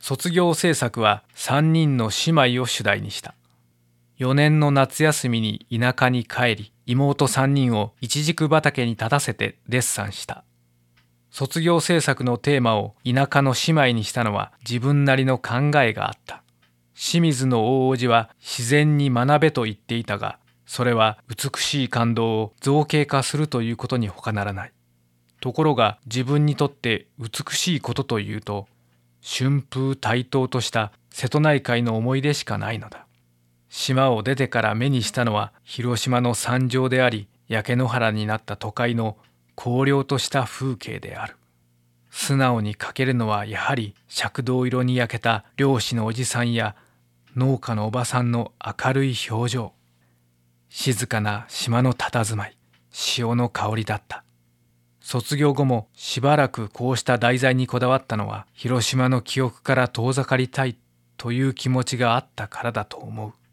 卒業制作は3人の姉妹を主題にした。4年の夏休みに田舎に帰り、妹3人をイチジク畑に立たせてデッサンした。卒業制作のテーマを田舎の姉妹にしたのは自分なりの考えがあった。清水の大叔父は自然に学べと言っていたが、それは美しい感動を造形化するということに他ならない。ところが自分にとって美しいことというと、春風韜々とした瀬戸内海の思い出しかないのだ。島を出てから目にしたのは広島の惨状であり、焼け野原になった都会の荒涼とした風景である。素直に描けるのはやはり赤銅色に焼けた漁師のおじさんや農家のおばさんの明るい表情、静かな島の佇まい、潮の香りだった。卒業後もしばらくこうした題材にこだわったのは、広島の記憶から遠ざかりたいという気持ちがあったからだと思う。